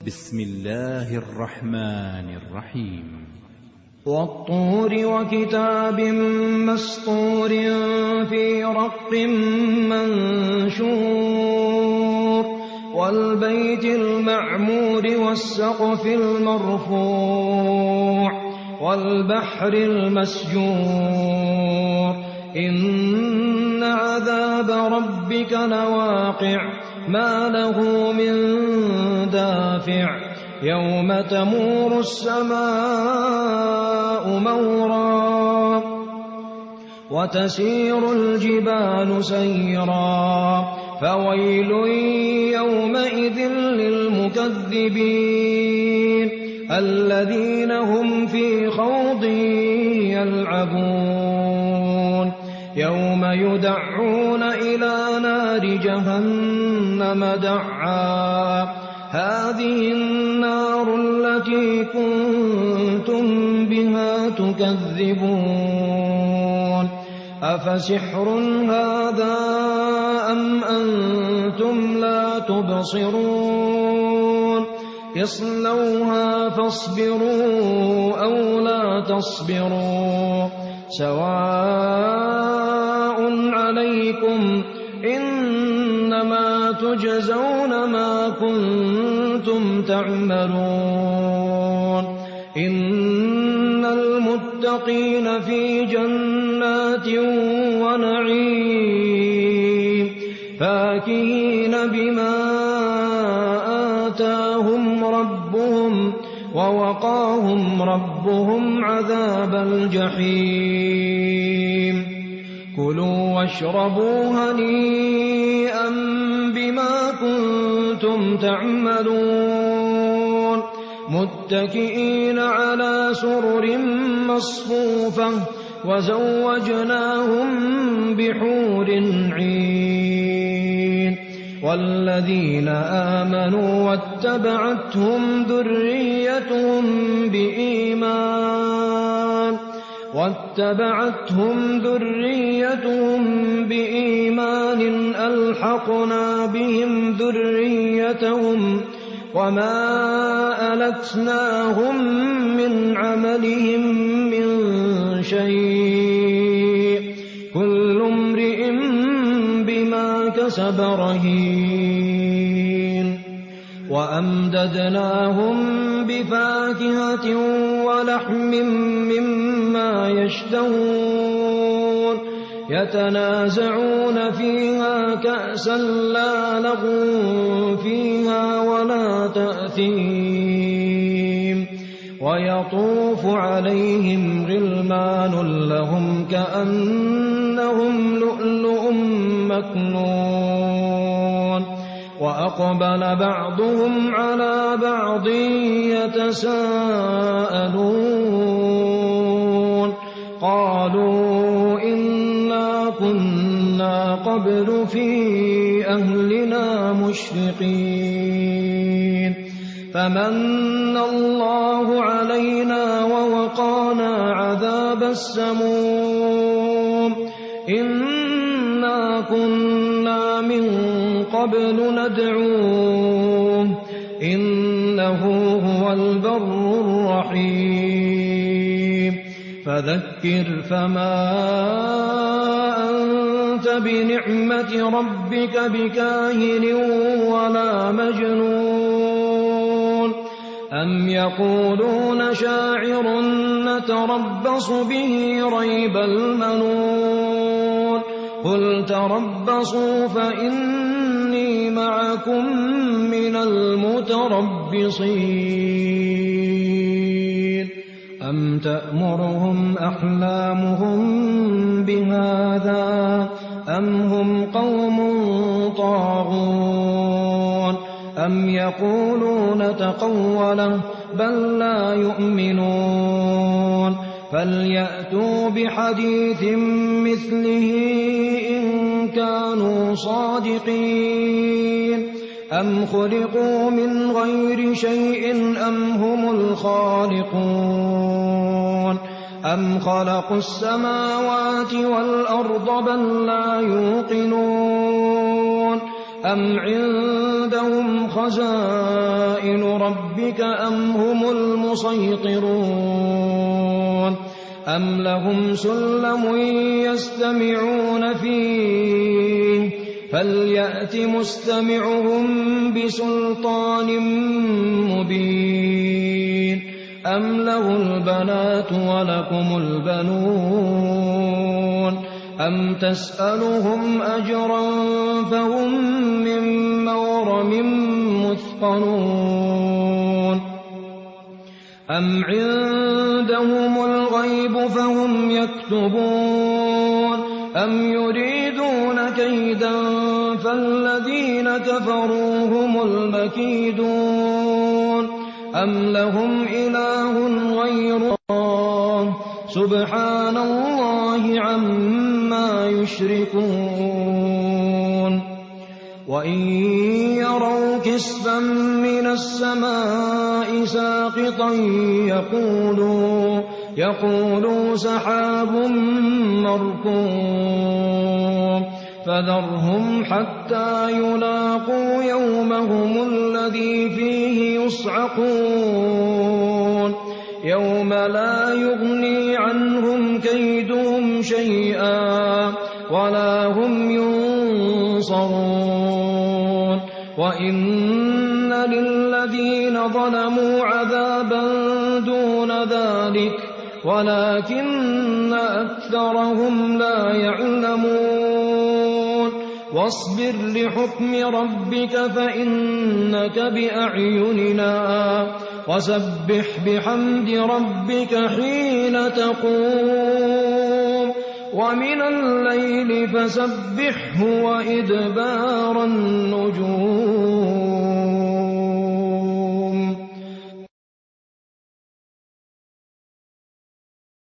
بسم الله الرحمن الرحيم. والطور وكتاب مسطور في رق منشور والبيت المعمور والسقف المرفوع والبحر المسجور إن عذاب ربك لواقع ما له من دافع يوم تمور السماء مورا وتسير الجبال سيرا فويل يومئذ للمكذبين الذين هم في خوض يلعبون يوم يدعون إلى نار جهنم دعا هذه النار التي كنتم بها تكذبون أفسحر هذا أم أنتم لا تبصرون اصلوها فاصبروا أو لا تصبروا سواء عليكم إنما تجزون ما كنتم تعملون إن المتقين في جنات ونعيم فاكهين بما آتاهم ربهم ووقاهم ربهم عذاب الجحيم كلوا واشربوا هنيئا بما كنتم تعملون متكئين على سرر مصفوفة وزوجناهم بحور عين والذين آمنوا واتبعتهم ذريتهم بإيمان ألحقنا بهم ذريتهم وما ألتناهم من عملهم من شيء كل امرئ بما كسب رهين وأمددناهم بفاكهة ولحم مما يشتهون يتنازعون فيها كأسا لا لغو فيها ولا تأثيم ويطوف عليهم غلمان لهم كأنهم لؤلؤ مكنون وأقبل بعضهم على بعض يتساءلون قالوا إنا كنا قبل في أهلنا مشفقين فمن الله علينا ووقانا عذاب السموم إنا كنا من قبل ندعوه إنه هو البر الرحيم فذكر فما أنت بنعمة ربك بكاهن ولا مجنون أم يقولون شاعر نتربص به ريب المنون قل تربصوا فإني معكم من المتربصين أم تأمرهم أحلامهم بهذا أم هم قوم طاغون أم يقولون تقوله بل لا يؤمنون فليأتوا بحديث مثله إن كانوا صادقين أم خلقوا من غير شيء أم هم الخالقون أم خلقوا السماوات والأرض بل لا يوقنون أم عندهم خزائن ربك أم هم المسيطرون أم لهم سلم يستمعون فيه فليأت مستمعهم بسلطان مبين أم له البنات ولكم البنون أم تسألهم أجرا فهم من مغرم مثقلون أم عندهم الغيب فهم يكتبون أم يريدون كيدا فالذين كفروا هم المكيدون أم لهم إله غير الله سبحان الله عما يشركون وإن يروا كسفا من السماء ساقطا يقولوا سحاب مركوم فذرهم حتى يلاقوا يومهم الذي فيه يصعقون يوم لا يغني عنهم كيدهم شيئا ولا هم ينصرون وإن للذين ظلموا عذابا دون ذلك ولكن أكثرهم لا يعلمون واصبر لحكم ربك فإنك بأعيننا وسبح بحمد ربك حين تقوم ومن الليل فسبحه وإدبار النجوم